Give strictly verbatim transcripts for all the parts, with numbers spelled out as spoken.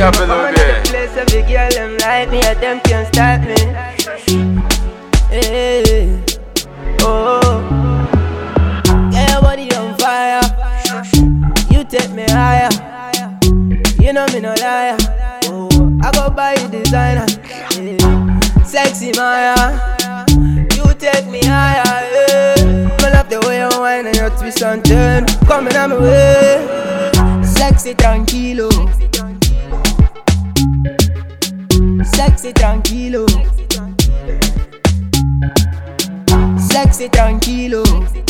up a little bit. Place of the girl them like me, and them can't stop me. Hey, oh, get your body on fire. You take me higher. You know me no liar. Oh, I go buy you designer. Hey. Sexy Maya, you take me higher. Hey. I love the way you whine and you twist and turn. Coming on my way. Sexy tranquilo. Sexy tranquilo. Sexy tranquilo.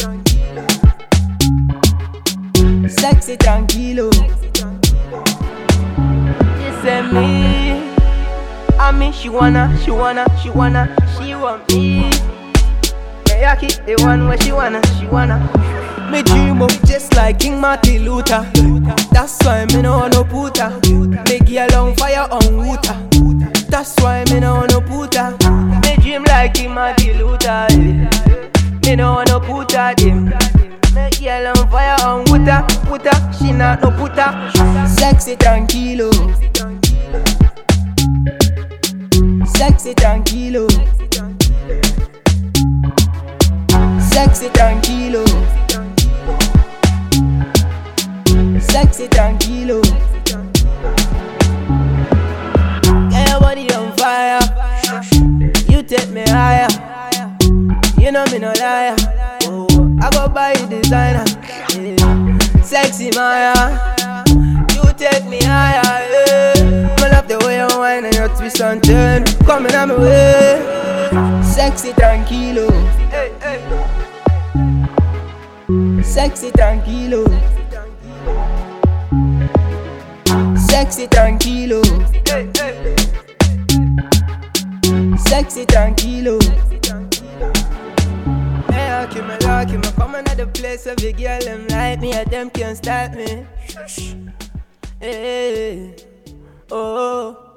Sexy tranquilo. She said me, I mean she wanna, she wanna, she wanna, she want me. May I keep the one where she wanna, she wanna. Me dream up just like King Martin Luther. That's why me no wanna put her. Me girl on fire on water. That's why me no wanna put her. Me dream like King Martin Luther. Me no wanna put her dim. Me girl on fire on water, water. She not no put her. Sexy tranquilo. Sexy tranquilo. Sexy tranquilo. Sexy tranquilo. Get your body on fire. You take me higher. You know me no liar. Oh, I go buy you designer. Yeah. Sexy Maya, you take me higher. Yeah. I love the way you whine and you twist and turn. Coming on my way. Sexy tranquilo. Hey, hey. Sexy tranquilo. Sexy tranquilo. Hey, hey. Sexy tranquilo. Hey, I keep me lucky, me coming at the place of the girl them like me, and them can't stop me. Hey, oh.